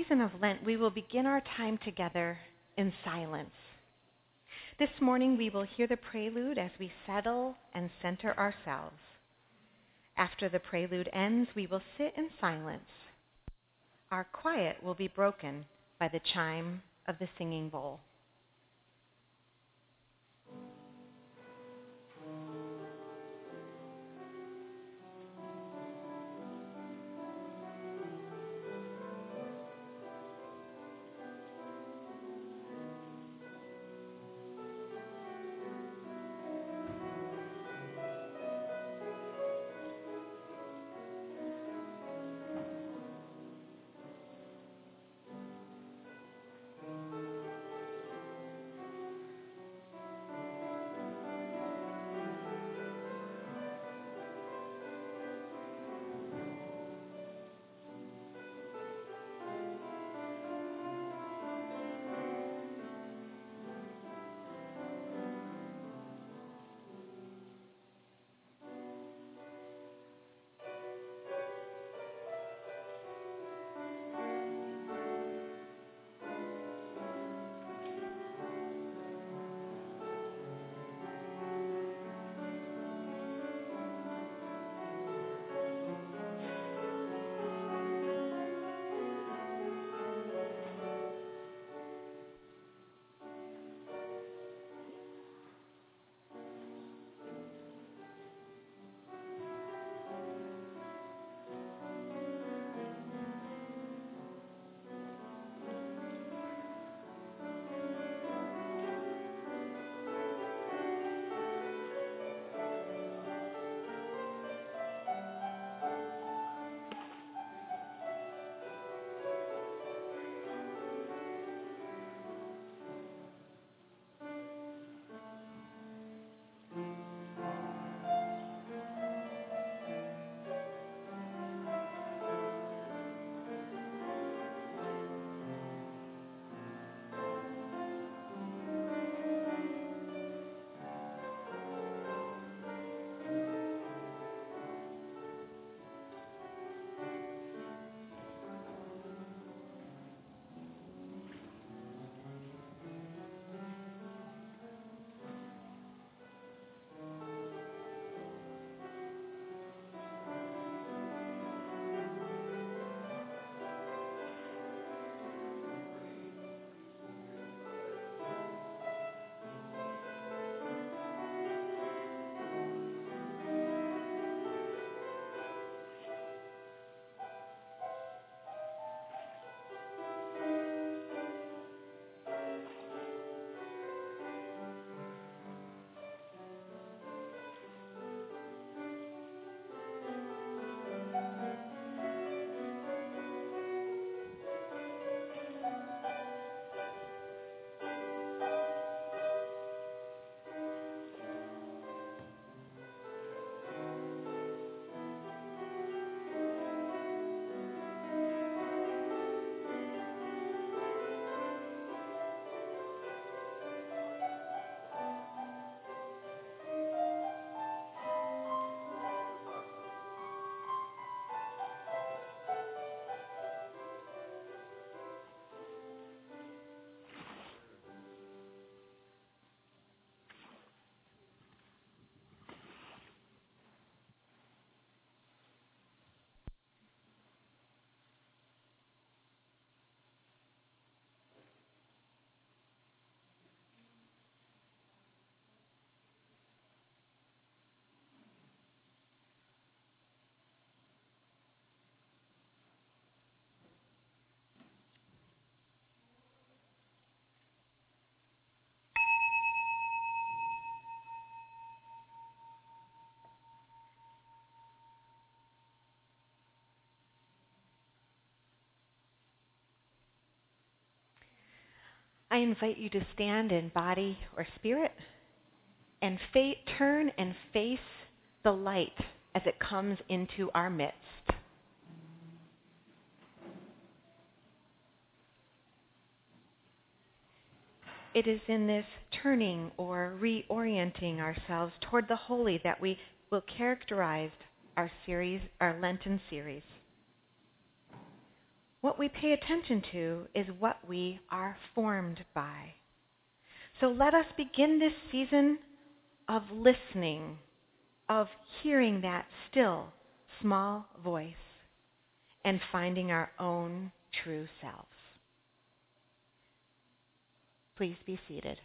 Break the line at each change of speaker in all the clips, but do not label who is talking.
season of Lent, we will begin our time together in silence. This morning, we will hear the prelude as we settle and center ourselves. After the prelude ends, we will sit in silence. Our quiet will be broken by the chime of the singing bowl. I invite you to stand in body or spirit and turn and face the light as it comes into our midst. It is in this turning or reorienting ourselves toward the holy that we will characterize our Lenten series. What we pay attention to is what we are formed by. So let us begin this season of listening, of hearing that still, small voice, and finding our own true selves. Please be seated.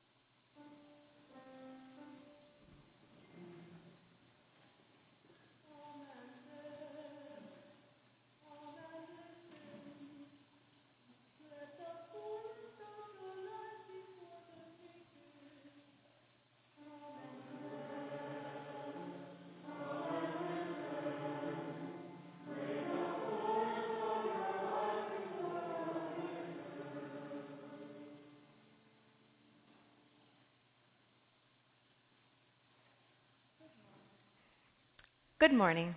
Good morning.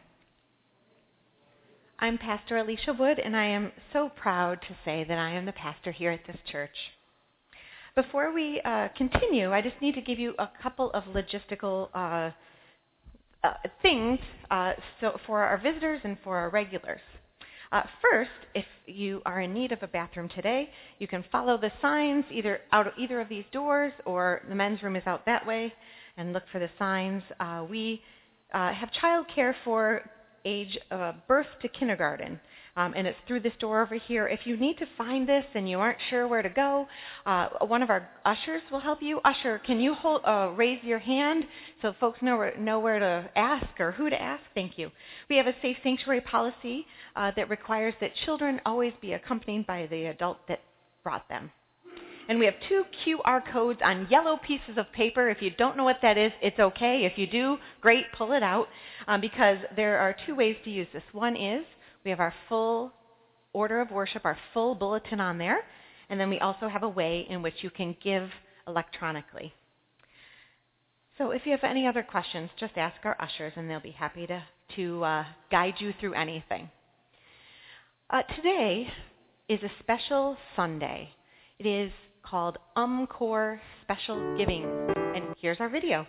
I'm Pastor Alicia Wood, and I am so proud to say that I am the pastor here at this church. Before we continue, I just need to give you a couple of logistical things so for our visitors and for our regulars. First, if you are in need of a bathroom today, you can follow the signs either out of either of these doors, or the men's room is out that way, and look for the signs. We have child care for age birth to kindergarten, and it's through this door over here. If you need to find this and you aren't sure where to go, one of our ushers will help you. Usher, can you raise your hand so folks know where to ask or who to ask? Thank you. We have a safe sanctuary policy that requires that children always be accompanied by the adult that brought them. And we have 2 QR codes on yellow pieces of paper. If you don't know what that is, it's okay. If you do, great, pull it out, because there are 2 ways to use this. One is we have our full order of worship, our full bulletin on there, and then we also have a way in which you can give electronically. So if you have any other questions, just ask our ushers, and they'll be happy to guide you through anything. Today is a special Sunday. It is called UMCOR Special Giving. And here's our video.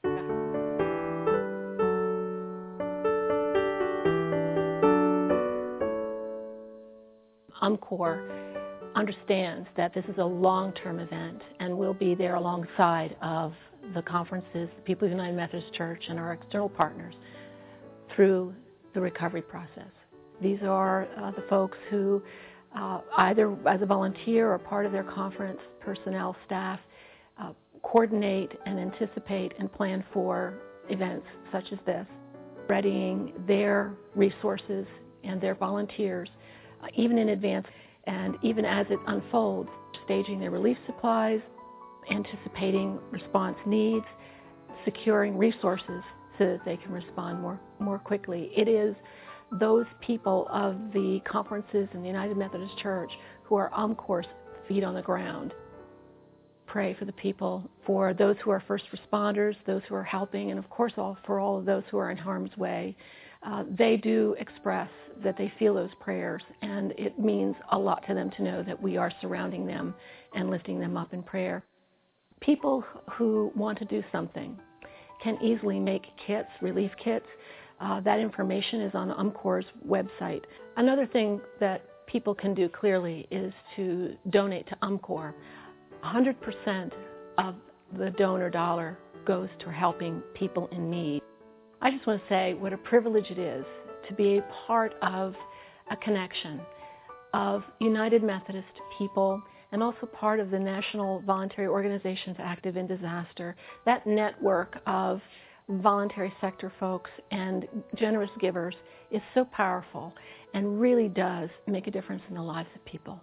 UMCOR understands that this is a long-term event, and we'll be there alongside of the conferences, the People's United Methodist Church, and our external partners through the recovery process. These are the folks who either as a volunteer or part of their conference personnel staff coordinate and anticipate and plan for events such as this, readying their resources and their volunteers even in advance, and even as it unfolds, staging their relief supplies, anticipating response needs, securing resources so that they can respond more quickly. It is those people of the conferences in the United Methodist Church who are UMCOR's feet on the ground. Pray for the people, for those who are first responders, those who are helping, and of course for all of those who are in harm's way. They do express that they feel those prayers, and it means a lot to them to know that we are surrounding them and lifting them up in prayer. People who want to do something can easily make kits, relief kits. That information is on UMCOR's website. Another thing that people can do clearly is to donate to UMCOR. 100% of the donor dollar goes to helping people in need. I just want to say what a privilege it is to be a part of a connection of United Methodist people and also part of the National Voluntary Organizations Active in Disaster. That network of voluntary sector folks and generous givers is so powerful and really does make a difference in the lives of people.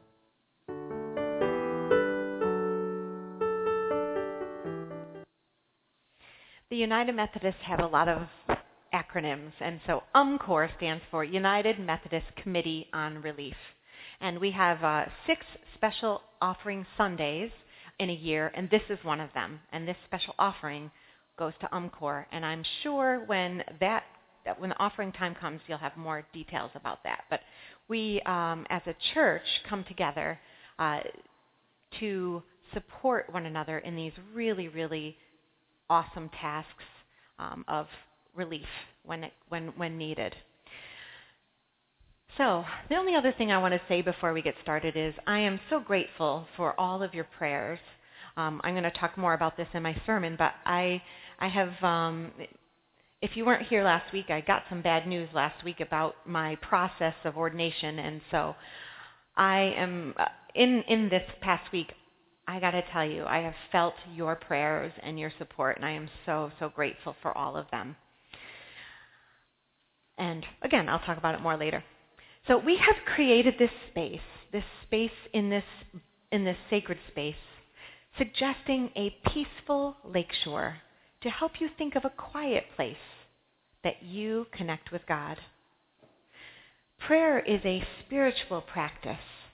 The United Methodists have a lot of acronyms, and so UMCOR stands for United Methodist Committee on Relief. And we have 6 special offering Sundays in a year, and this is one of them. And this special offering goes to UMCOR, and I'm sure when the offering time comes, you'll have more details about that. But we, as a church, come together to support one another in these really, really awesome tasks of relief when needed. So, the only other thing I want to say before we get started is I am so grateful for all of your prayers. I'm going to talk more about this in my sermon, but I have, if you weren't here last week, I got some bad news last week about my process of ordination, and so I am, in this past week, I got to tell you, I have felt your prayers and your support, and I am so, so grateful for all of them. And again, I'll talk about it more later. So we have created this space in this sacred space, suggesting a peaceful lakeshore to help you think of a quiet place that you connect with God. Prayer is a spiritual practice.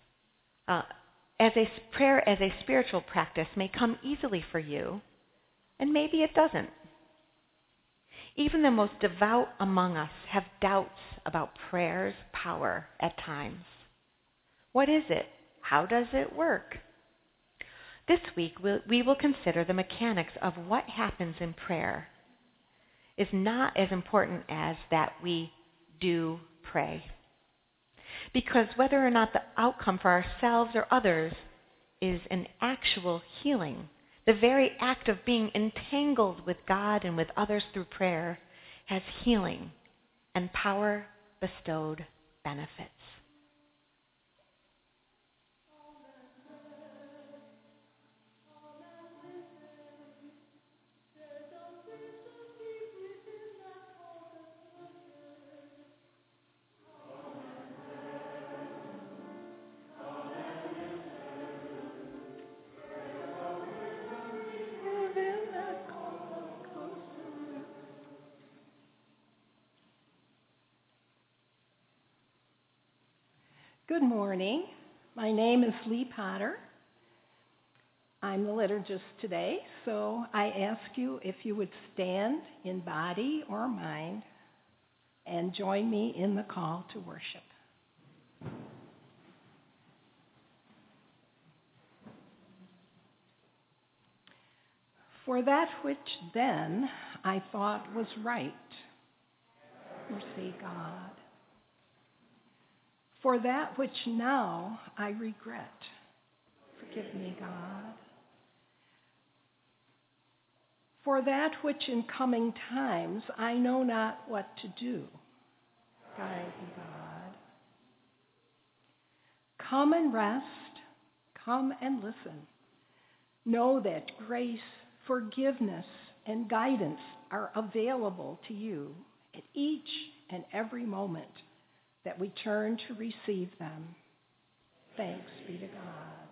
Prayer as a spiritual practice may come easily for you, and maybe it doesn't. Even the most devout among us have doubts about prayer's power at times. What is it? How does it work? This week, we will consider the mechanics of what happens in prayer is not as important as that we do pray. Because whether or not the outcome for ourselves or others is an actual healing, the very act of being entangled with God and with others through prayer has healing and power bestowed benefits.
Good morning. My name is Lee Potter. I'm the liturgist today, so I ask you if you would stand in body or mind and join me in the call to worship. For that which then I thought was right, mercy God. For that which now I regret, forgive me, God. For that which in coming times I know not what to do, guide me, God. Come and rest, come and listen. Know that grace, forgiveness, and guidance are available to you at each and every moment that we turn to receive them. Thanks be to God.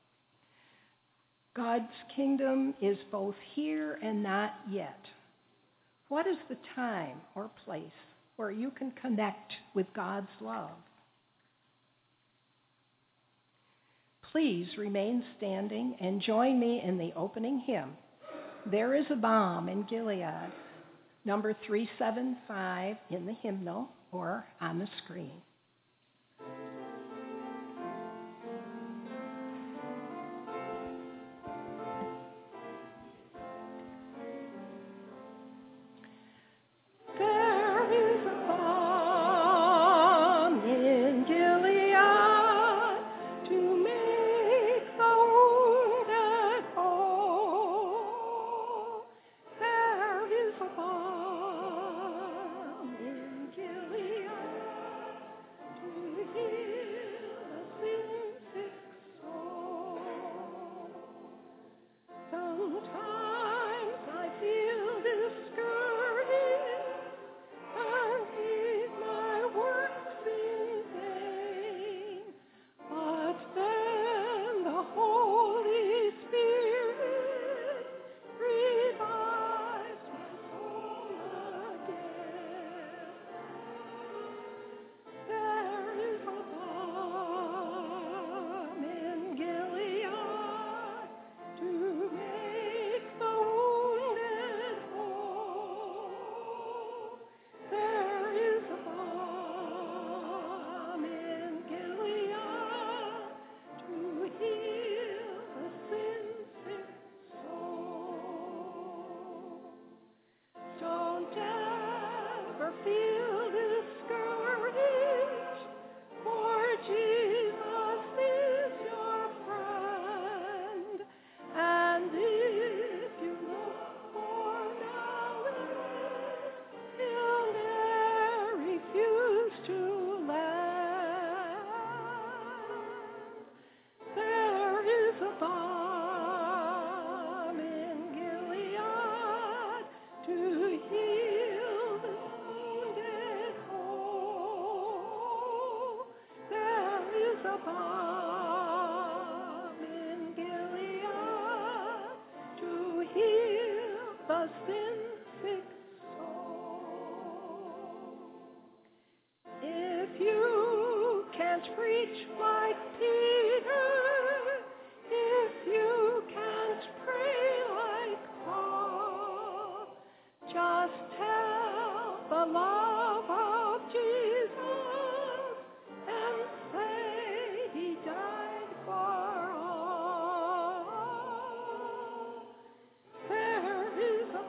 God's kingdom is both here and not yet. What is the time or place where you can connect with God's love? Please remain standing and join me in the opening hymn, There is a Balm in Gilead, number 375 in the hymnal or on the screen. can't preach like Peter, if you can't pray like Paul, just tell the love of Jesus and say he died for all. There is a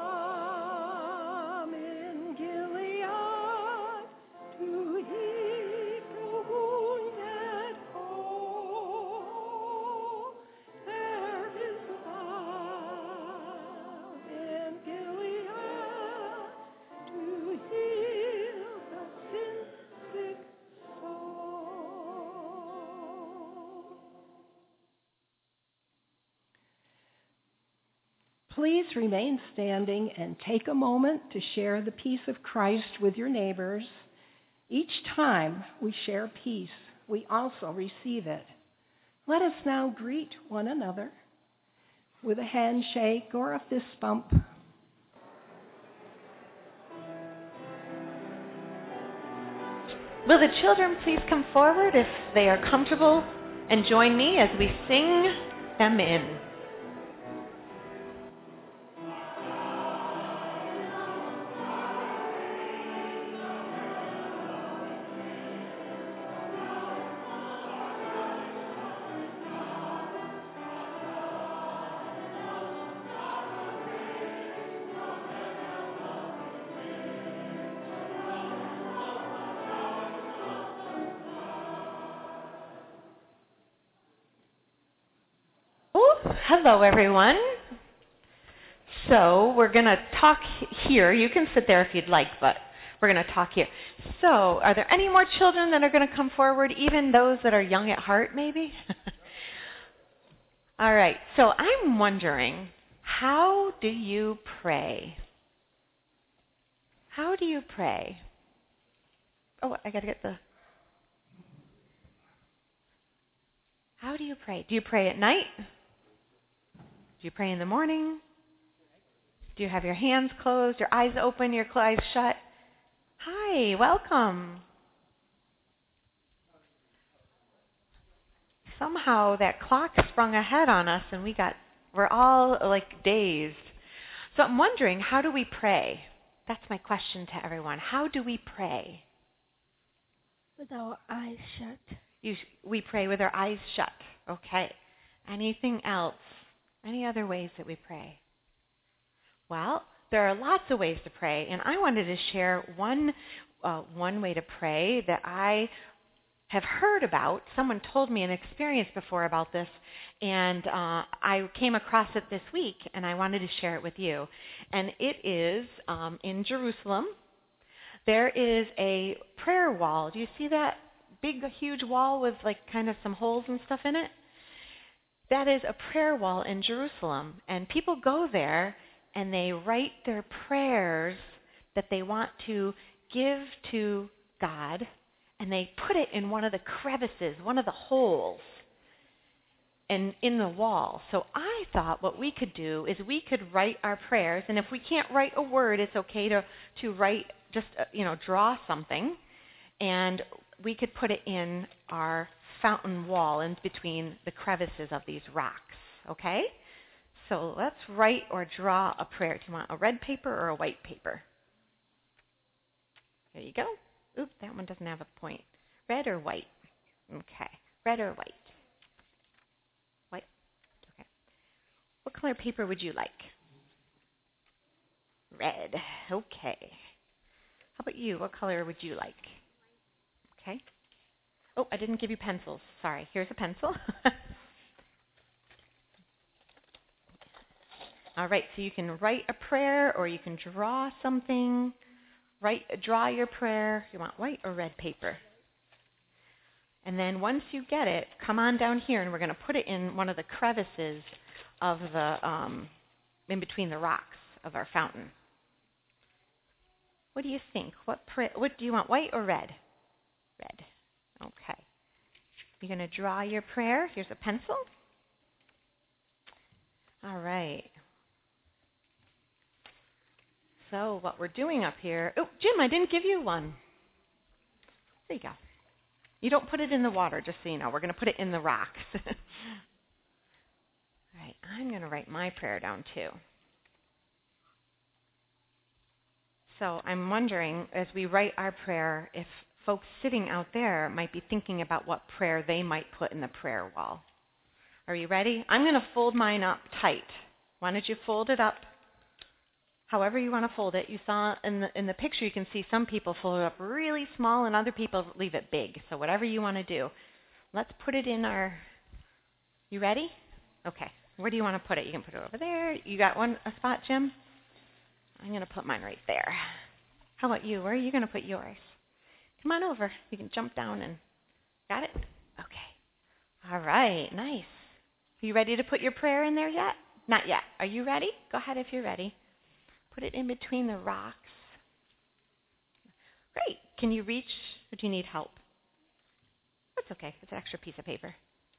balm in Gilead to heal the wounded whole. There is a balm in Gilead to heal the sin-sick soul. Please remain standing and take a moment to share the peace of Christ with your neighbors. Each time we share peace, we also receive it. Let us now greet one another with a handshake or a fist bump.
Will the children please come forward if they are comfortable and join me as we sing them in? Hello, everyone. So we're going to talk here. You can sit there if you'd like, but we're going to talk here. So are there any more children that are going to come forward, even those that are young at heart, maybe? All right. So I'm wondering, how do you pray? How do you pray? Oh, I got to get the... How do you pray? Do you pray at night? Do you pray in the morning? Do you have your hands closed, your eyes open, your eyes shut? Hi, welcome. Somehow that clock sprung ahead on us and we're all like dazed. So I'm wondering, how do we pray? That's my question to everyone. How do we pray?
With our eyes shut.
We pray with our eyes shut. Okay. Anything else? Any other ways that we pray? Well, there are lots of ways to pray, and I wanted to share one way to pray that I have heard about. Someone told me an experience before about this, and I came across it this week, and I wanted to share it with you. And it is in Jerusalem. There is a prayer wall. Do you see that big, huge wall with like kind of some holes and stuff in it? That is a prayer wall in Jerusalem, and people go there and they write their prayers that they want to give to God, and they put it in one of the crevices, one of the holes in the wall. So I thought what we could do is we could write our prayers, and if we can't write a word, it's okay to write, just draw something, and we could put it in our fountain wall in between the crevices of these rocks, okay? So let's write or draw a prayer. Do you want a red paper or a white paper? There you go. Oops, that one doesn't have a point. Red or white? Okay. Red or white? White. Okay. What color paper would you like? Red. Okay. How about you? What color would you like? Okay. Oh, I didn't give you pencils. Sorry. Here's a pencil. All right, so you can write a prayer or you can draw something. Draw your prayer. You want white or red paper? And then once you get it, come on down here and we're going to put it in one of the crevices of the, in between the rocks of our fountain. What do you think? What do you want, white or red? Red. Okay. You're going to draw your prayer. Here's a pencil. All right. So what we're doing up here, oh, Jim, I didn't give you one. There you go. You don't put it in the water, just so you know. We're going to put it in the rocks. All right, I'm going to write my prayer down too. So I'm wondering, as we write our prayer, if folks sitting out there might be thinking about what prayer they might put in the prayer wall. Are you ready? I'm going to fold mine up tight. Why don't you fold it up however you want to fold it. You saw in the picture, you can see some people fold it up really small and other people leave it big. So whatever you want to do. Let's put it in our... You ready? Okay. Where do you want to put it? You can put it over there. You got a spot, Jim? I'm going to put mine right there. How about you? Where are you going to put yours? Come on over. You can jump down and... Got it? Okay. All right. Nice. Are you ready to put your prayer in there yet? Not yet. Are you ready? Go ahead if you're ready. Put it in between the rocks. Great. Can you reach, or do you need help? That's okay. It's an extra piece of paper.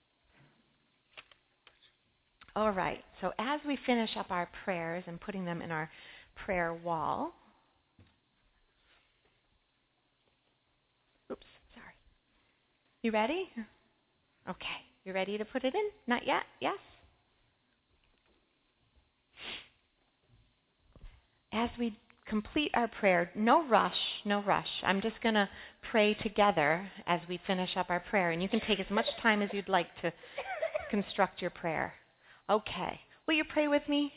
All right. So as we finish up our prayers and putting them in our prayer wall. Oops, sorry. You ready? Okay. You ready to put it in? Not yet? Yes? As we complete our prayer, no rush, no rush. I'm just going to pray together as we finish up our prayer. And you can take as much time as you'd like to construct your prayer. Okay. Will you pray with me?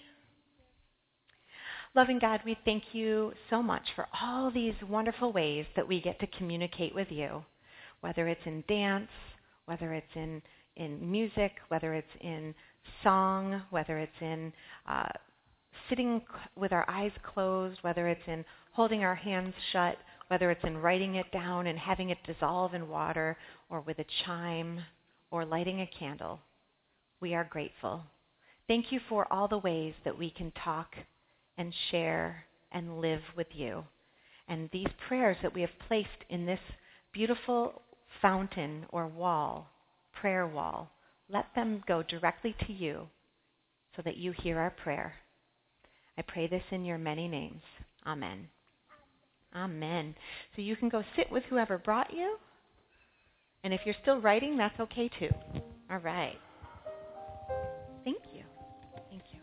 Loving God, we thank you so much for all these wonderful ways that we get to communicate with you, whether it's in dance, whether it's in music, whether it's in song, whether it's in sitting with our eyes closed, whether it's in holding our hands shut, whether it's in writing it down and having it dissolve in water, or with a chime, or lighting a candle. We are grateful. Thank you for all the ways that we can talk and share and live with you. And these prayers that we have placed in this beautiful fountain or wall, prayer wall, let them go directly to you so that you hear our prayer. I pray this in your many names. Amen. Amen. So you can go sit with whoever brought you. And if you're still writing, that's okay too. All right. Thank you. Thank you.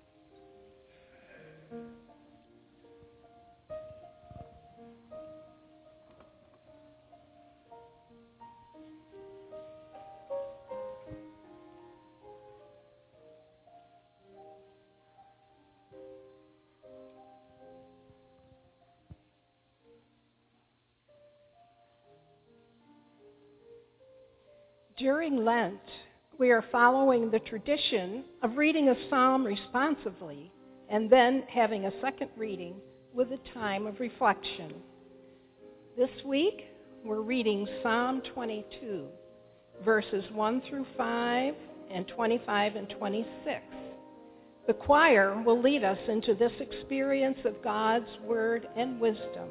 During Lent, we are following the tradition of reading a psalm responsively and then having a second reading with a time of reflection. This week, we're reading Psalm 22, verses 1 through 5 and 25 and 26. The choir will lead us into this experience of God's word and wisdom.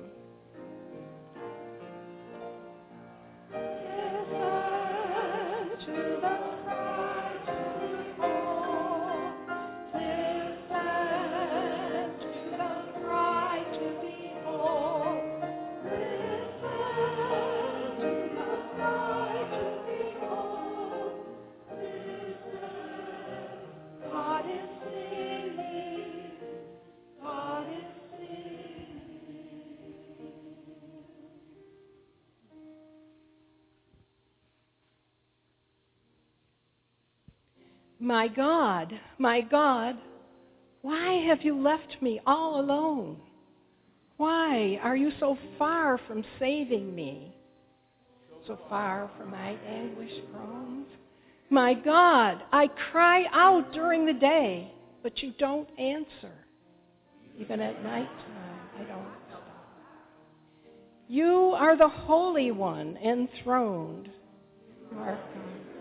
My God, why have you left me all alone? Why are you so far from saving me? So far from my anguished groans? My God, I cry out during the day, but you don't answer. Even at nighttime, I don't stop. You are the Holy One enthroned. You are God.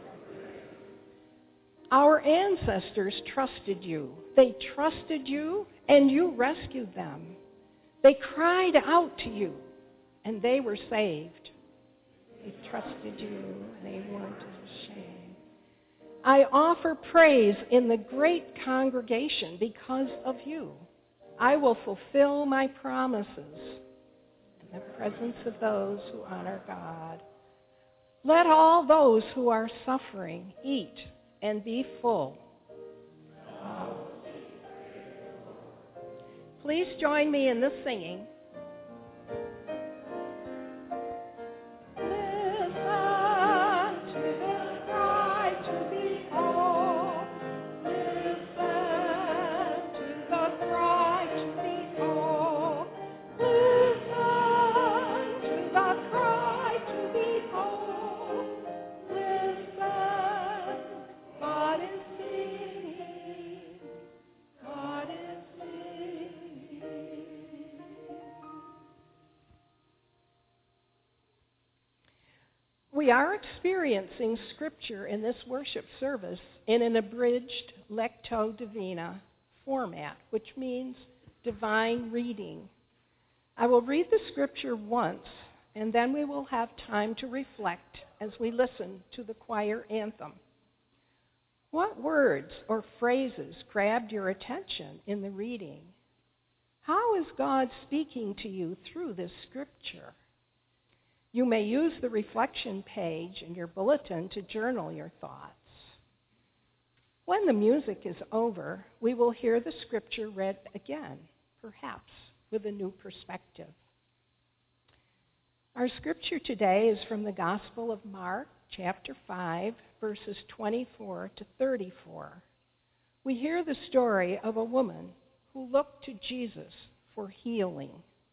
Our ancestors trusted you. They trusted you, and you rescued them. They cried out to you, and they were saved. They trusted you, and they weren't ashamed. I offer praise in the great congregation because of you. I will fulfill my promises in the presence of those who honor God. Let all those who are suffering eat and be full. Please join me in this singing. We are experiencing Scripture in this worship service in an abridged Lectio Divina format, which means divine reading. I will read the Scripture once, and then we will have time to reflect as we listen to the choir anthem. What words or phrases grabbed your attention in the reading? How is God speaking to you through this Scripture? You may use the reflection page in your bulletin to journal your thoughts. When the music is over, we will hear the Scripture read again, perhaps with a new perspective. Our Scripture today is from the Gospel of Mark, chapter 5, verses 24 to 34. We hear the story of a woman who looked to Jesus for healing.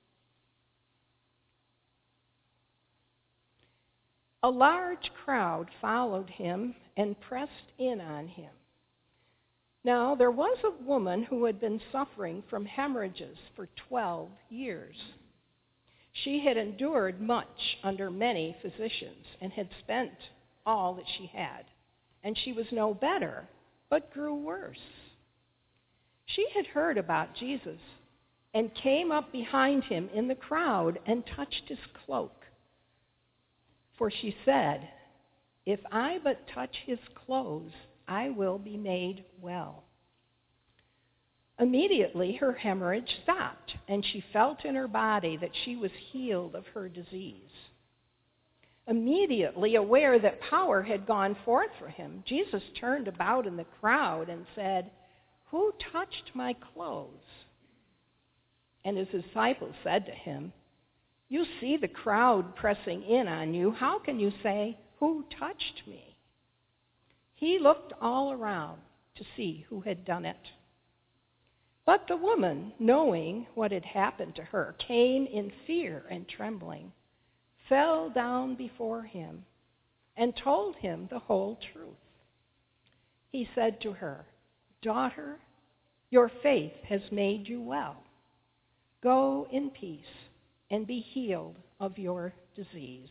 A large crowd followed him and pressed in on him. Now, there was a woman who had been suffering from hemorrhages for 12 years. She had endured much under many physicians and had spent all that she had, and she was no better, but grew worse. She had heard about Jesus and came up behind him in the crowd and touched his cloak. For she said, "If I but touch his clothes, I will be made well." Immediately her hemorrhage stopped, and she felt in her body that she was healed of her disease. Immediately aware that power had gone forth for him, Jesus turned about in the crowd and said, "Who touched my clothes?" And his disciples said to him, "You see the crowd pressing in on you. How can you say, 'Who touched me?'" He looked all around to see who had done it. But the woman, knowing what had happened to her, came in fear and trembling, fell down before him, and told him the whole truth. He said to her, "Daughter, your faith has made you well. Go in peace and be healed of your disease."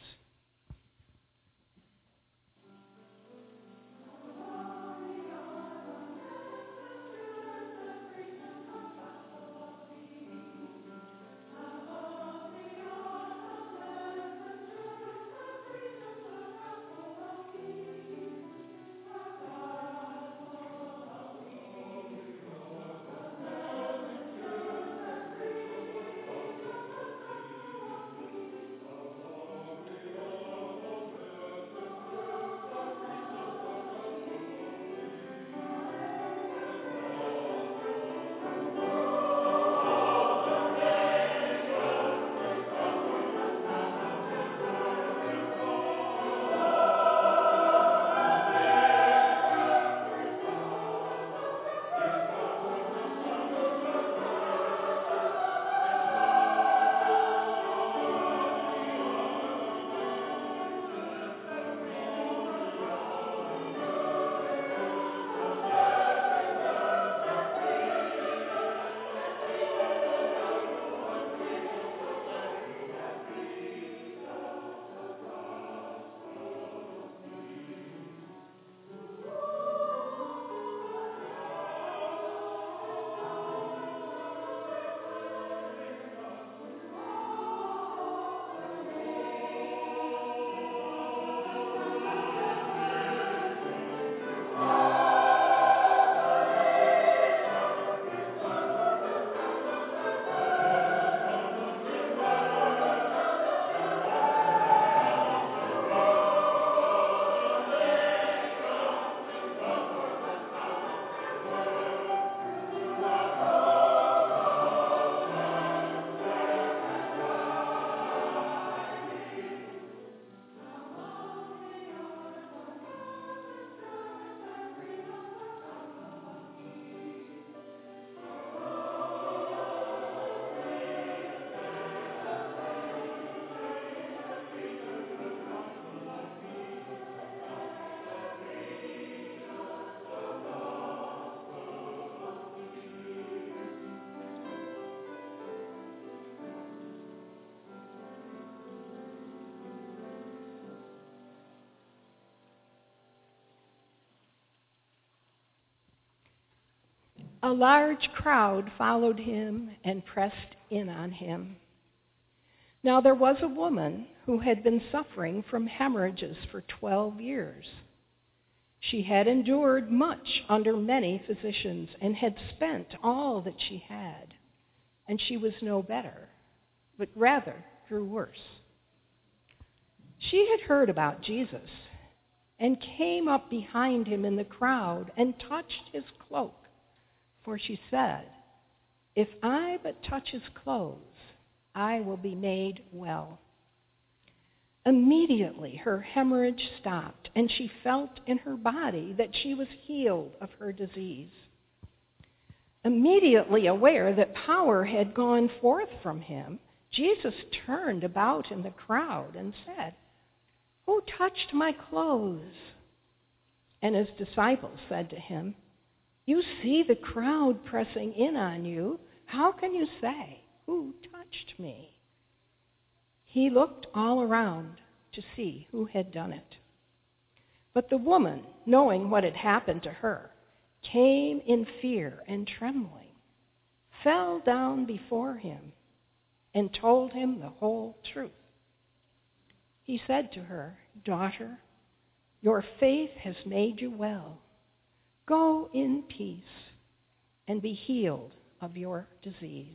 A large crowd followed him and pressed in on him. Now there was a woman who had been suffering from hemorrhages for 12 years. She had endured much under many physicians and had spent all that she had, and she was no better, but rather grew worse. She had heard about Jesus and came up behind him in the crowd and touched his cloak, for she said, "If I but touch his clothes, I will be made well." Immediately her hemorrhage stopped, and she felt in her body that she was healed of her disease. Immediately aware that power had gone forth from him, Jesus turned about in the crowd and said, "Who touched my clothes?" And his disciples said to him, "You see the crowd pressing in on you. How can you say, 'Who touched me?'" He looked all around to see who had done it. But the woman, knowing what had happened to her, came in fear and trembling, fell down before him, and told him the whole truth. He said to her, "Daughter, your faith has made you well. Go in peace and be healed of your disease."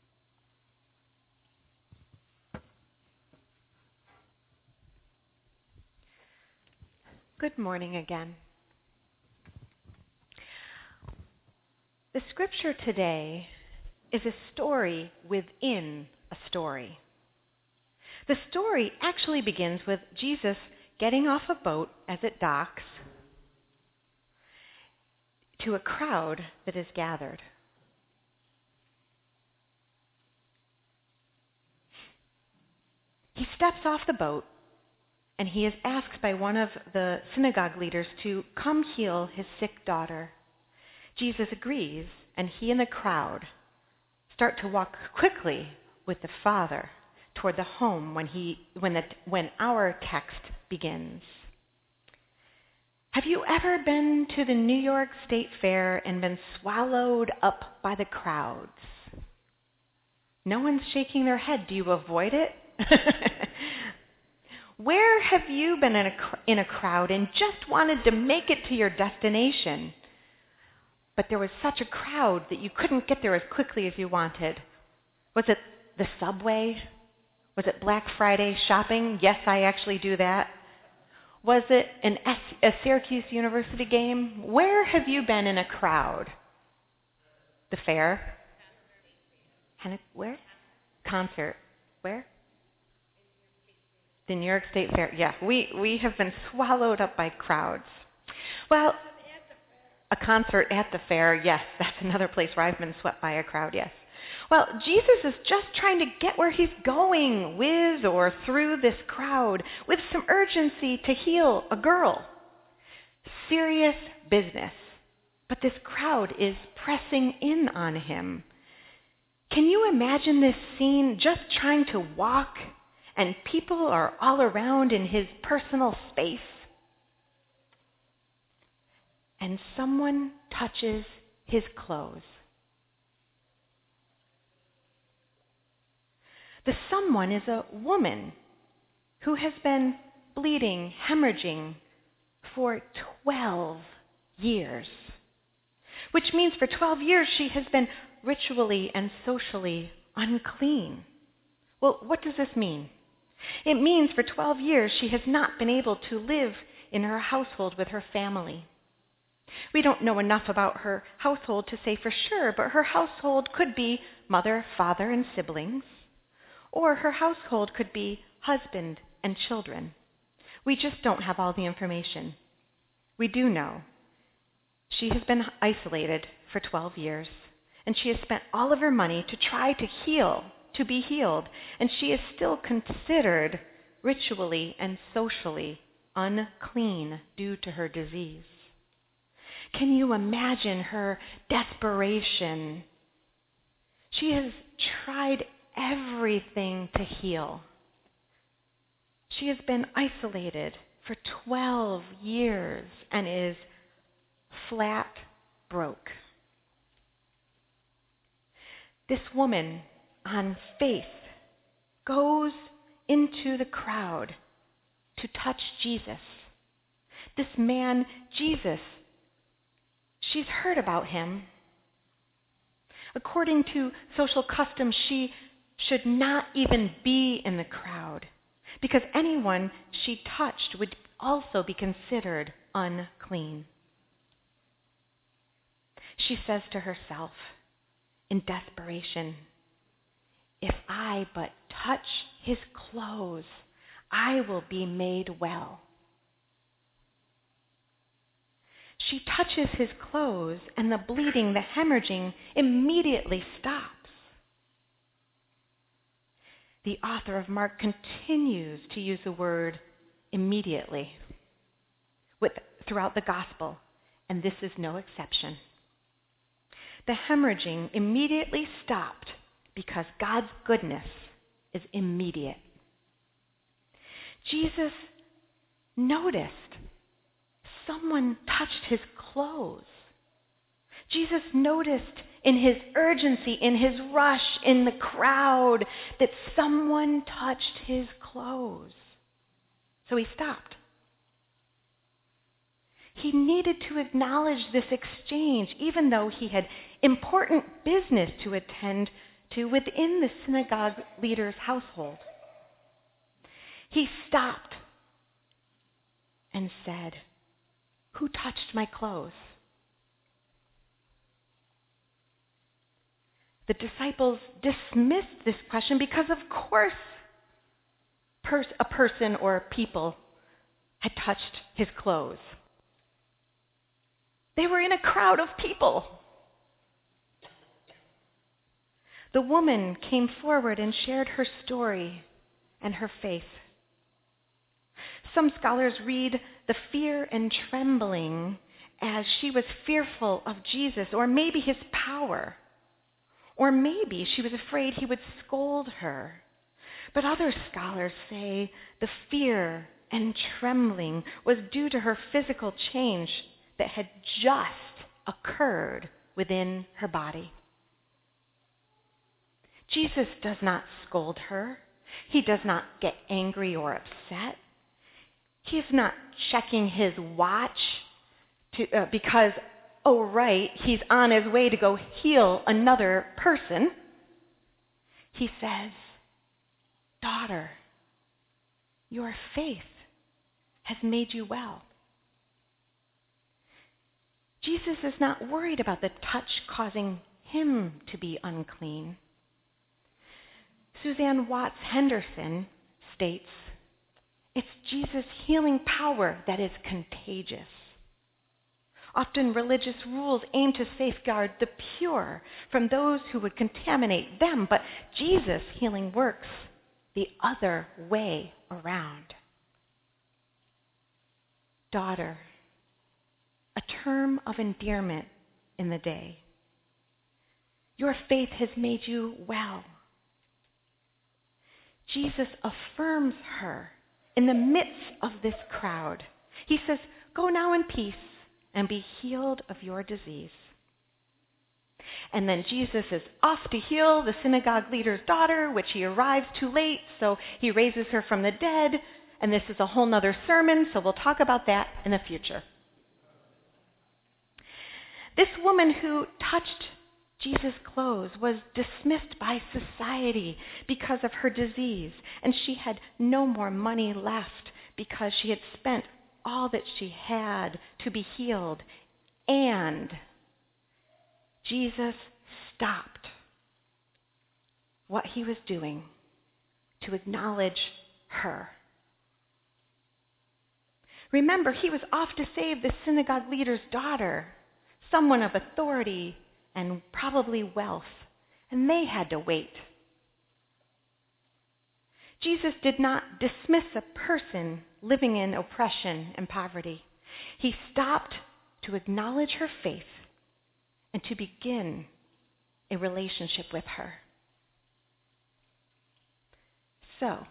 Good morning again. The scripture today is a story within a story. The story actually begins with Jesus getting off a boat as it docks to a crowd that is gathered. He steps off the boat and he is asked by one of the synagogue leaders to come heal his sick daughter. Jesus agrees, and he and the crowd start to walk quickly with the Father toward the home when our text begins. Have you ever been to the New York State Fair and been swallowed up by the crowds? No one's shaking their head. Do you avoid it? Where have you been in a crowd and just wanted to make it to your destination, but there was such a crowd that you couldn't get there as quickly as you wanted? Was it the subway? Was it Black Friday shopping? Yes, I actually do that. Was it a Syracuse University game? Where have you been in a crowd? The fair? Where? Concert. Where? The New York State Fair. Yeah, we have been swallowed up by crowds. Well, a concert at the fair, yes, that's another place where I've been swept by a crowd, yes. Well, Jesus is just trying to get where he's going with or through this crowd with some urgency to heal a girl. Serious business. But this crowd is pressing in on him. Can you imagine this scene, just trying to walk and people are all around in his personal space? And someone touches his clothes. The someone is a woman who has been bleeding, hemorrhaging for 12 years. Which means for 12 years she has been ritually and socially unclean. Well, what does this mean? It means for 12 years she has not been able to live in her household with her family. We don't know enough about her household to say for sure, but her household could be mother, father, and siblings, or her household could be husband and children. We just don't have all the information. We do know she has been isolated for 12 years, and she has spent all of her money to try to be healed, and she is still considered ritually and socially unclean due to her disease. Can you imagine her desperation? She has tried everything to heal. She has been isolated for 12 years and is flat broke. This woman, on faith, goes into the crowd to touch Jesus. This man, Jesus, she's heard about him. According to social customs, she should not even be in the crowd because anyone she touched would also be considered unclean. She says to herself in desperation, "If I but touch his clothes, I will be made well." She touches his clothes, and the bleeding, the hemorrhaging, immediately stops. The author of Mark continues to use the word immediately throughout the gospel, and this is no exception. The hemorrhaging immediately stopped because God's goodness is immediate. Jesus noticed someone touched his clothes. Jesus noticed in his urgency, in his rush, in the crowd, that someone touched his clothes. So he stopped. He needed to acknowledge this exchange, even though he had important business to attend to within the synagogue leader's household. He stopped and said, "Who touched my clothes?" The disciples dismissed this question because, of course, a person or people had touched his clothes. They were in a crowd of people. The woman came forward and shared her story and her faith. Some scholars read the fear and trembling as she was fearful of Jesus, or maybe his power, or maybe she was afraid he would scold her. But other scholars say the fear and trembling was due to her physical change that had just occurred within her body. Jesus does not scold her. He does not get angry or upset. He is not checking his watch because, oh right, he's on his way to go heal another person. He says, "Daughter, your faith has made you well." Jesus is not worried about the touch causing him to be unclean. Suzanne Watts Henderson states, "It's Jesus' healing power that is contagious." Often religious rules aim to safeguard the pure from those who would contaminate them, but Jesus' healing works the other way around. Daughter, a term of endearment in the day. Your faith has made you well. Jesus affirms her in the midst of this crowd. He says, "Go now in peace and be healed of your disease." And then Jesus is off to heal the synagogue leader's daughter, which he arrives too late, so he raises her from the dead. And this is a whole nother sermon, so we'll talk about that in the future. This woman who touched Jesus' clothes was dismissed by society because of her disease, and she had no more money left because she had spent all that she had to be healed. And Jesus stopped what he was doing to acknowledge her. Remember, he was off to save the synagogue leader's daughter, someone of authority and probably wealth, and they had to wait. Jesus did not dismiss a person living in oppression and poverty. He stopped to acknowledge her faith and to begin a relationship with her. So,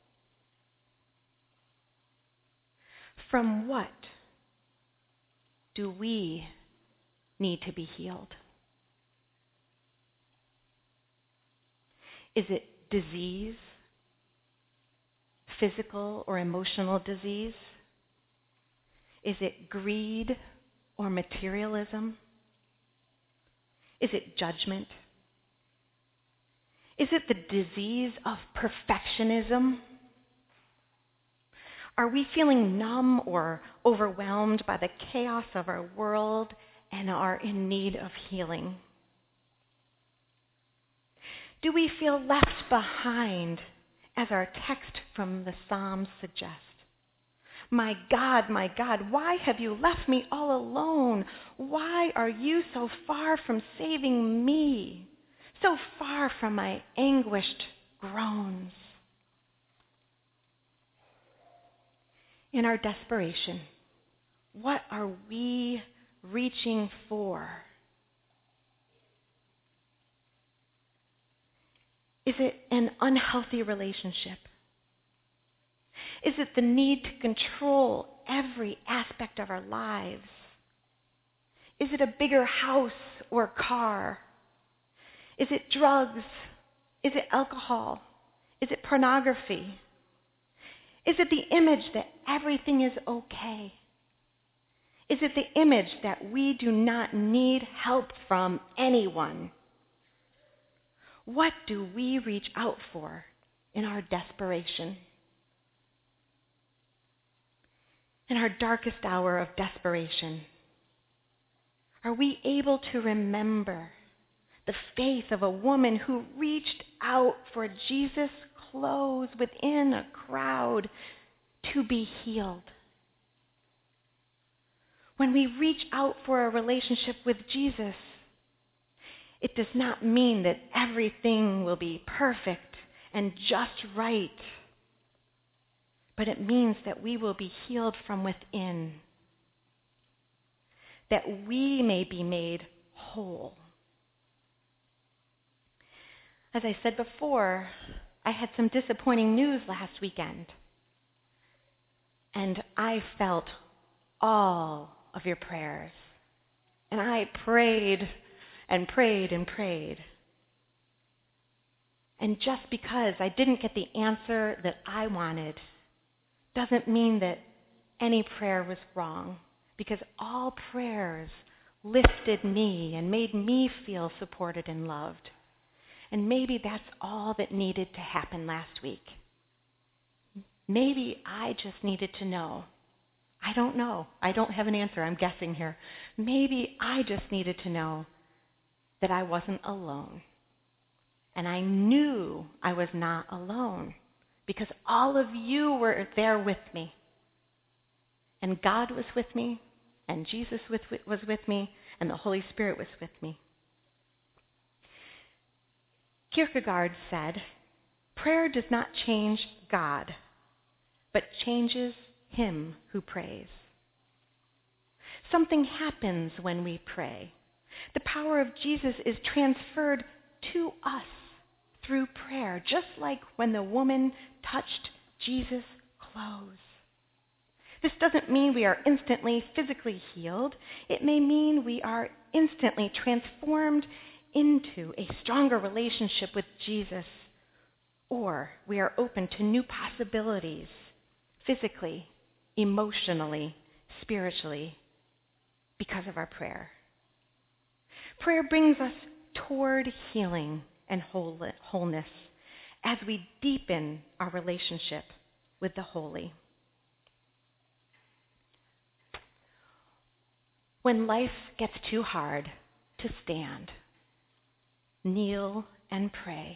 from what do we need to be healed? Is it disease? Physical or emotional disease? Is it greed or materialism? Is it judgment? Is it the disease of perfectionism? Are we feeling numb or overwhelmed by the chaos of our world and are in need of healing? Do we feel left behind, as our text from the Psalms suggests? My God, why have you left me all alone? Why are you so far from saving me? So far from my anguished groans? In our desperation, what are we reaching for? Is it an unhealthy relationship? Is it the need to control every aspect of our lives? Is it a bigger house or car? Is it drugs? Is it alcohol? Is it pornography? Is it the image that everything is okay? Is it the image that we do not need help from anyone? What do we reach out for in our desperation? In our darkest hour of desperation, are we able to remember the faith of a woman who reached out for Jesus' clothes within a crowd to be healed? When we reach out for a relationship with Jesus, it does not mean that everything will be perfect and just right, but it means that we will be healed from within, that we may be made whole. As I said before, I had some disappointing news last weekend, and I felt all of your prayers, and I prayed and prayed and prayed. And just because I didn't get the answer that I wanted doesn't mean that any prayer was wrong, because all prayers lifted me and made me feel supported and loved. And maybe that's all that needed to happen last week. Maybe I just needed to know. I don't know. I don't have an answer. I'm guessing here. Maybe I just needed to know that I wasn't alone. And I knew I was not alone because all of you were there with me. And God was with me, and Jesus was with me, and the Holy Spirit was with me. Kierkegaard said, prayer does not change God, but changes him who prays. Something happens when we pray. The power of Jesus is transferred to us through prayer, just like when the woman touched Jesus' clothes. This doesn't mean we are instantly physically healed. It may mean we are instantly transformed into a stronger relationship with Jesus, or we are open to new possibilities physically, emotionally, spiritually, because of our prayer. Prayer brings us toward healing and wholeness as we deepen our relationship with the holy. When life gets too hard to stand, kneel and pray.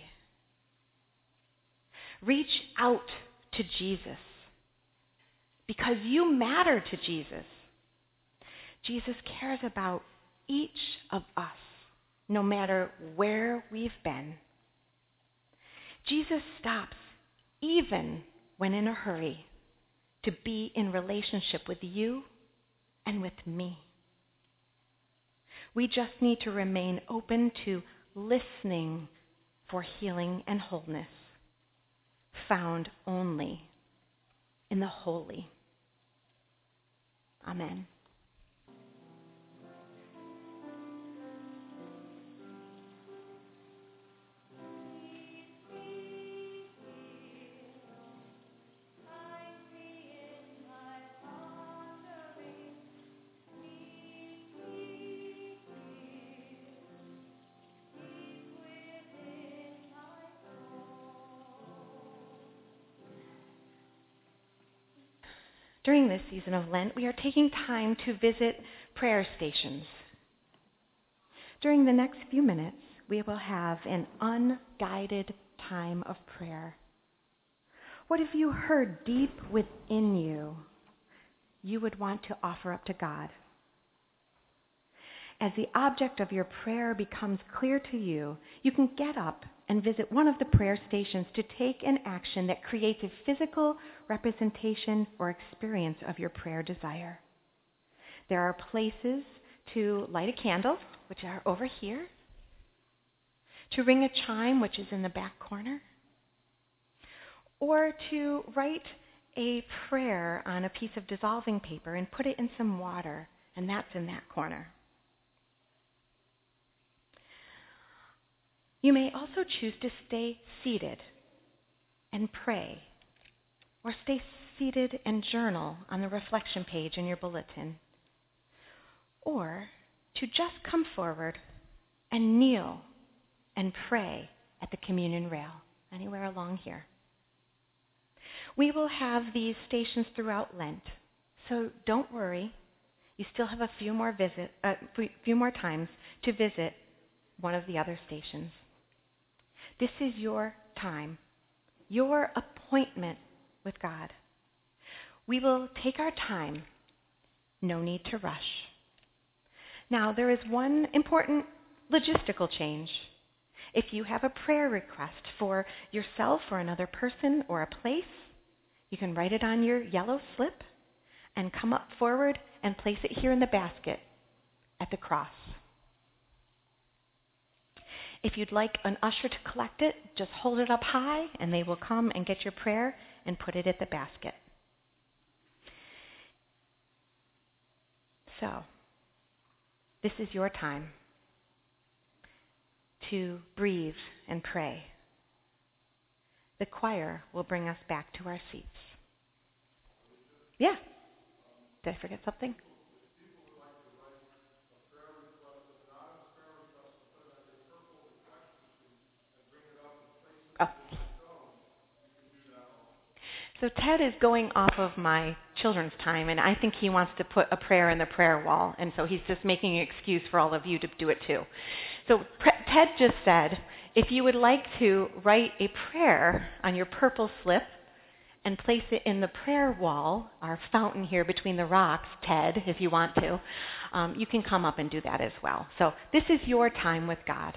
Reach out to Jesus because you matter to Jesus. Jesus cares about each of us, no matter where we've been. Jesus stops, even when in a hurry, to be in relationship with you and with me. We just need to remain open to listening for healing and wholeness, found only in the holy. Amen. During this season of Lent, we are taking time to visit prayer stations. During the next few minutes, we will have an unguided time of prayer. What have you heard deep within you would want to offer up to God? As the object of your prayer becomes clear to you, you can get up and visit one of the prayer stations to take an action that creates a physical representation or experience of your prayer desire. There are places to light a candle, which are over here, to ring a chime, which is in the back corner, or to write a prayer on a piece of dissolving paper and put it in some water, and that's in that corner. You may also choose to stay seated and pray, or stay seated and journal on the reflection page in your bulletin, or to just come forward and kneel and pray at the communion rail, anywhere along here. We will have these stations throughout Lent, so don't worry. You still have a few more times to visit one of the other stations. This is your time, your appointment with God. We will take our time. No need to rush. Now, there is one important logistical change. If you have a prayer request for yourself or another person or a place, you can write it on your yellow slip and come up forward and place it here in the basket at the cross. If you'd like an usher to collect it, just hold it up high and they will come and get your prayer and put it at the basket. So, this is your time to breathe and pray. The choir will bring us back to our seats. Yeah. Did I forget something? Oh. So Ted is going off of my children's time, and I think he wants to put a prayer in the prayer wall, and so he's just making an excuse for all of you to do it too. So Ted just said, if you would like to write a prayer on your purple slip and place it in the prayer wall, our fountain here between the rocks, Ted, if you want to, you can come up and do that as well. So this is your time with God.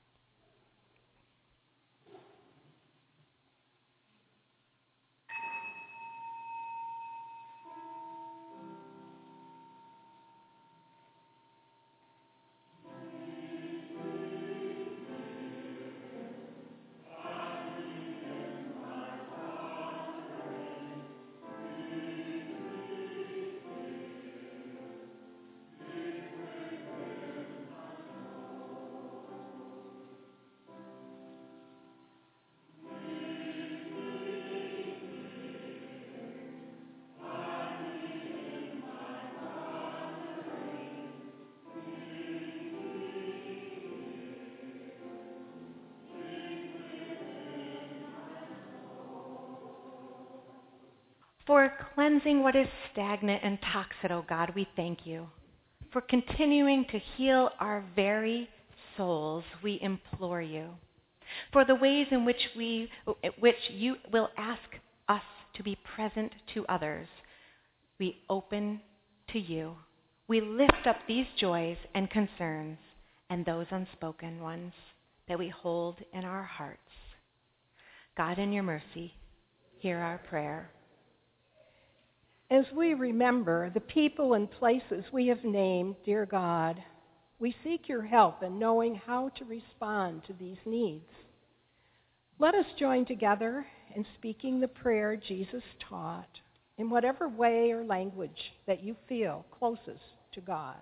For cleansing what is stagnant and toxic, O God, we thank you. For continuing to heal our very souls, we implore you. For the ways in which you will ask us to be present to others, we open to you. We lift up these joys and concerns and those unspoken ones that we hold in our hearts. God, in your mercy, hear our prayer.
As we remember the people and places we have named, dear God, we seek your help in knowing how to respond to these needs. Let us join together in speaking the prayer Jesus taught in whatever way or language that you feel closest to God.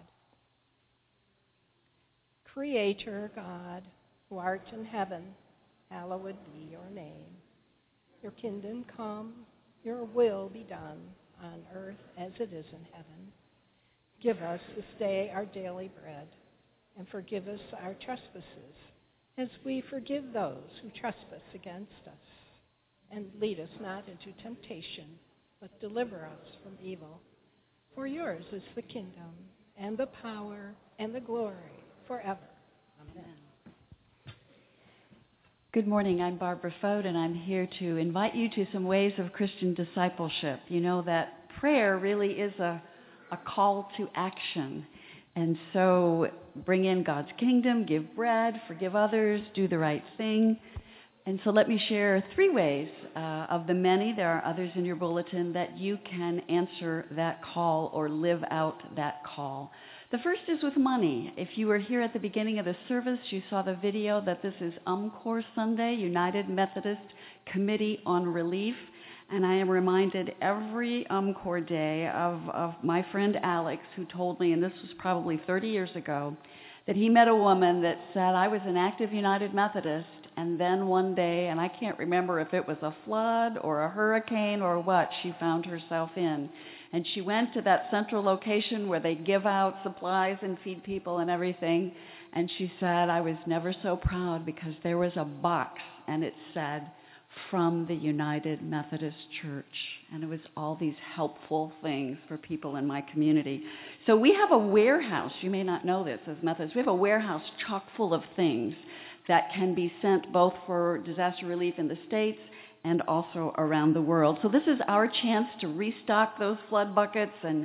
Creator God, who art in heaven, hallowed be your name. Your kingdom come, your will be done on earth as it is in heaven. Give us this day our daily bread, and forgive us our trespasses, as we forgive those who trespass against us. And lead us not into temptation, but deliver us from evil. For yours is the kingdom, and the power, and the glory, forever. Amen.
Good morning. I'm Barbara Fote, and I'm here to invite you to some ways of Christian discipleship. You know that prayer really is a call to action. And so bring in God's kingdom, give bread, forgive others, do the right thing. And so let me share 3 ways of the many, there are others in your bulletin, that you can answer that call or live out that call. The first is with money. If you were here at the beginning of the service, you saw the video that this is UMCOR Sunday, United Methodist Committee on Relief. And I am reminded every UMCOR day of my friend Alex, who told me, and this was probably 30 years ago, that he met a woman that said, I was an active United Methodist, and then one day, and I can't remember if it was a flood or a hurricane or what, she found herself in. And she went to that central location where they give out supplies and feed people and everything, and she said, I was never so proud because there was a box, and it said, from the United Methodist Church. And it was all these helpful things for people in my community. So we have a warehouse, you may not know this as Methodists, we have a warehouse chock full of things that can be sent both for disaster relief in the States and also around the world. So this is our chance to restock those flood buckets and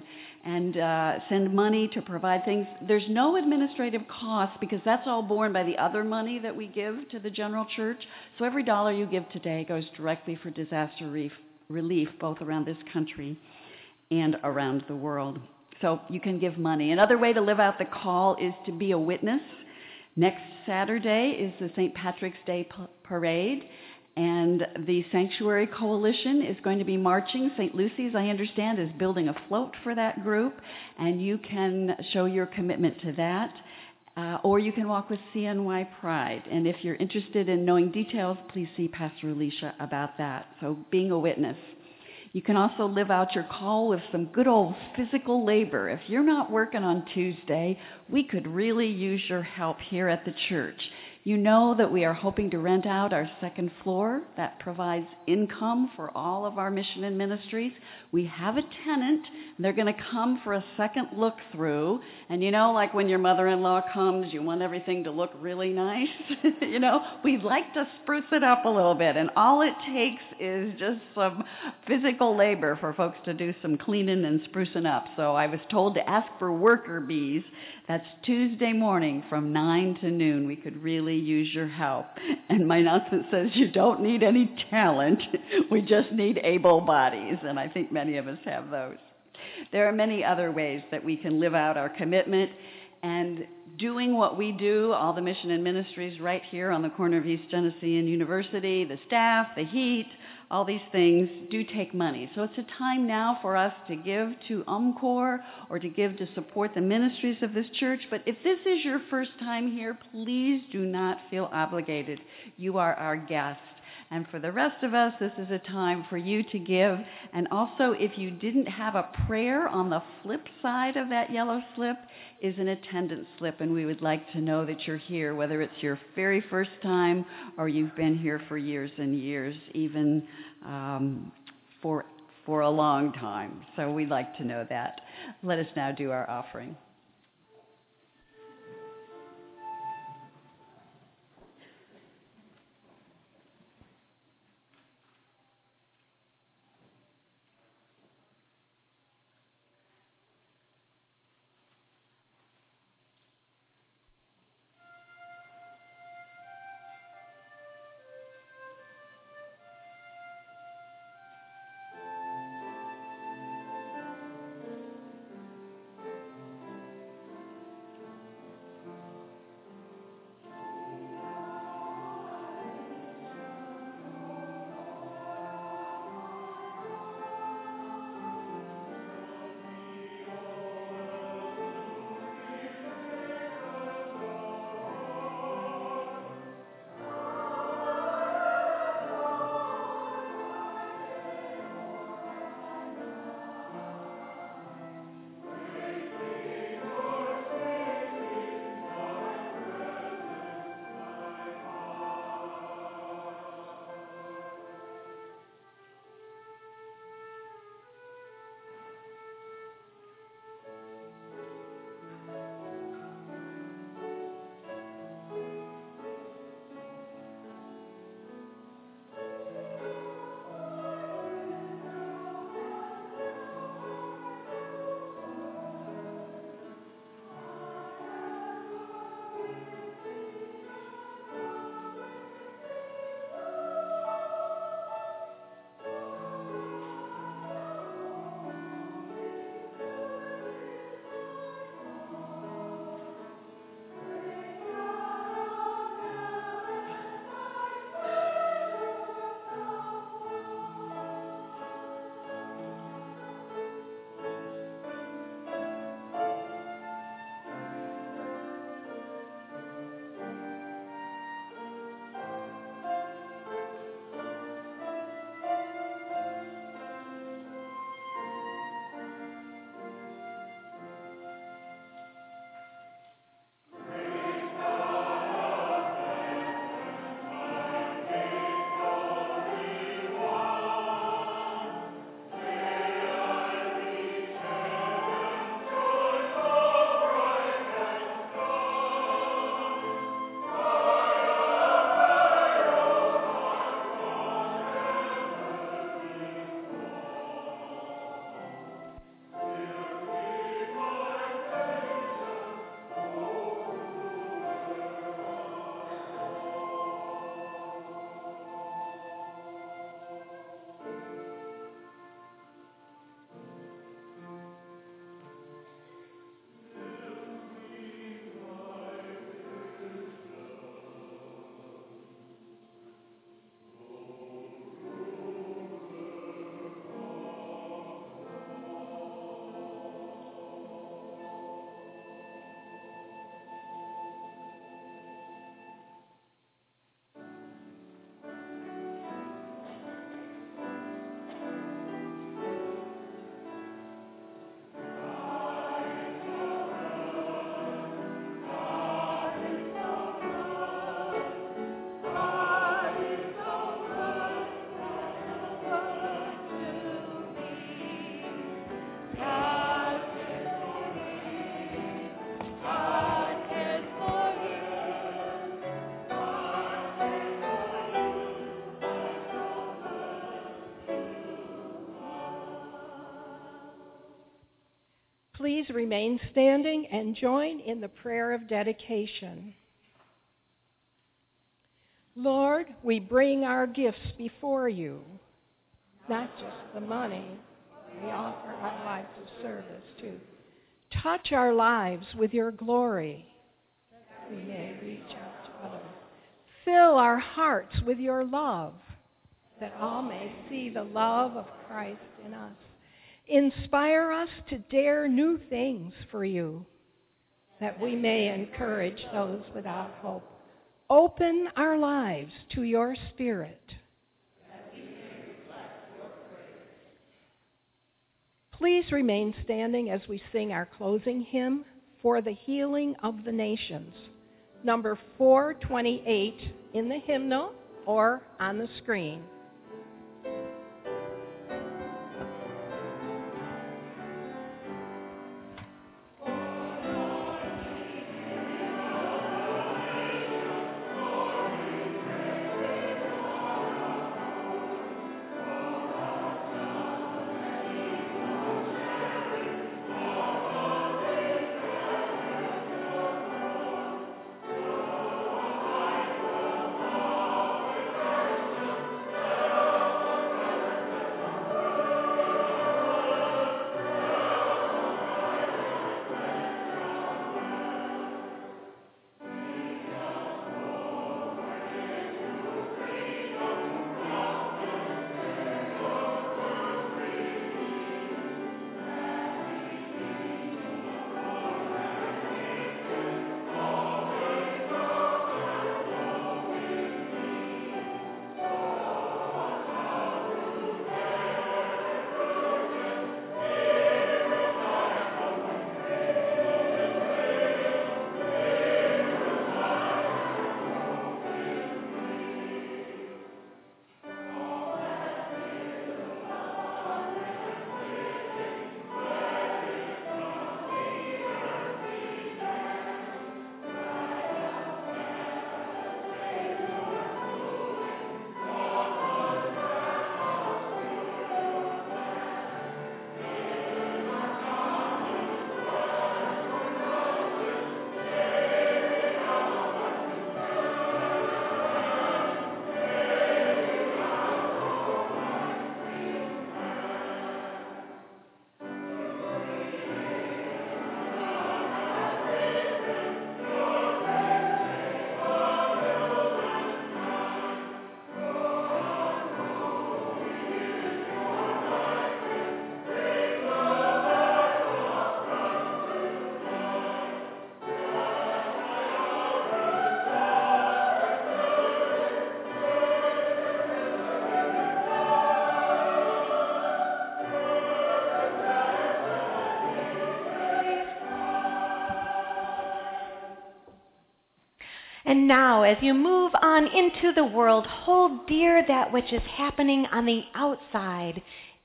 send money to provide things. There's no administrative cost because that's all borne by the other money that we give to the general church. So every dollar you give today goes directly for disaster relief, both around this country and around the world. So you can give money. Another way to live out the call is to be a witness. Next Saturday is the St. Patrick's Day Parade, and the Sanctuary Coalition is going to be marching. St. Lucy's, I understand, is building a float for that group, and you can show your commitment to that. Or you can walk with CNY Pride. And if you're interested in knowing details, please see Pastor Alicia about that. So being a witness. You can also live out your call with some good old physical labor. If you're not working on Tuesday, we could really use your help here at the church. You know that we are hoping to rent out our second floor. That provides income for all of our mission and ministries. We have a tenant. They're going to come for a second look through. And you know, like when your mother-in-law comes, you want everything to look really nice. You know, we'd like to spruce it up a little bit. And all it takes is just some physical labor for folks to do some cleaning and sprucing up. So I was told to ask for worker bees. That's Tuesday morning from 9 to noon. We could really use your help. And my announcement says you don't need any talent. We just need able bodies. And I think many of us have those. There are many other ways that we can live out our commitment. And doing what we do, all the mission and ministries right here on the corner of East Genesee and University, the staff, the heat, all these things do take money. So it's a time now for us to give to UMCOR or to give to support the ministries of this church. But if this is your first time here, please do not feel obligated. You are our guest. And for the rest of us, this is a time for you to give. And also, if you didn't have a prayer, on the flip side of that yellow slip is an attendance slip, and we would like to know that you're here, whether it's your very first time or you've been here for years and years, even for a long time. So we'd like to know that. Let us now do our offering.
Please remain standing and join in the prayer of dedication. Lord, we bring our gifts before you, not just the money. We offer our lives of service too. Touch our lives with your glory. We may reach out to others. Fill our hearts with your love, that all may see the love of Christ in us. Inspire us to dare new things for you, that we may encourage those without hope. Open our lives to your Spirit. Please remain standing as we sing our closing hymn, For the Healing of the Nations, number 428 in the hymnal or on the screen.
And now, as you move on into the world, hold dear that which is happening on the outside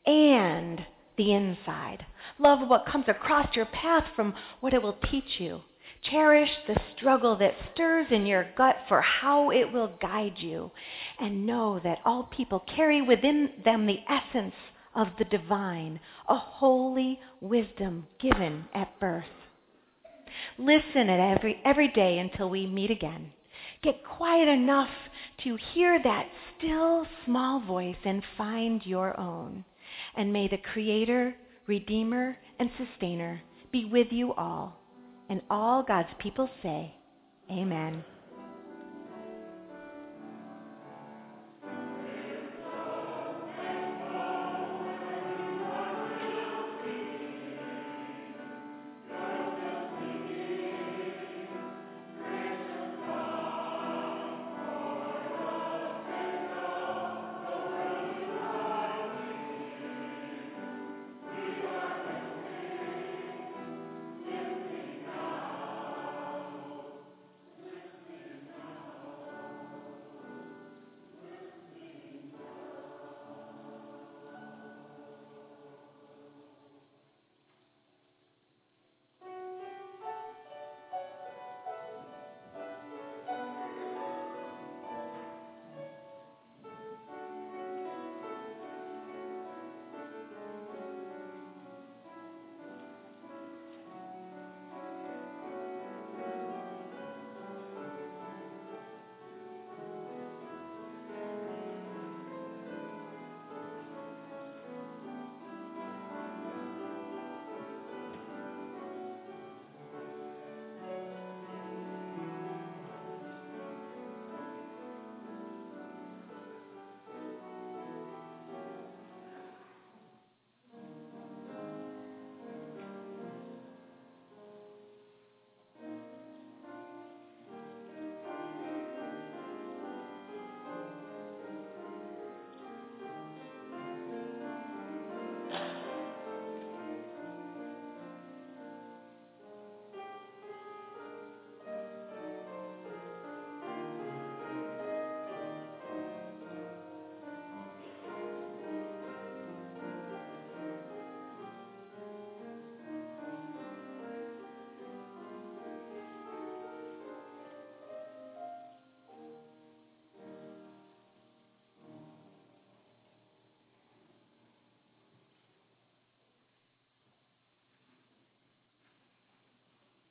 and the inside. Love what comes across your path from what it will teach you. Cherish the struggle that stirs in your gut for how it will guide you. And know that all people carry within them the essence of the divine, a holy wisdom given at birth. Listen at every day until we meet again. Get quiet enough to hear that still small voice and find your own. And may the Creator, Redeemer, and Sustainer be with you all. And all God's people say, Amen.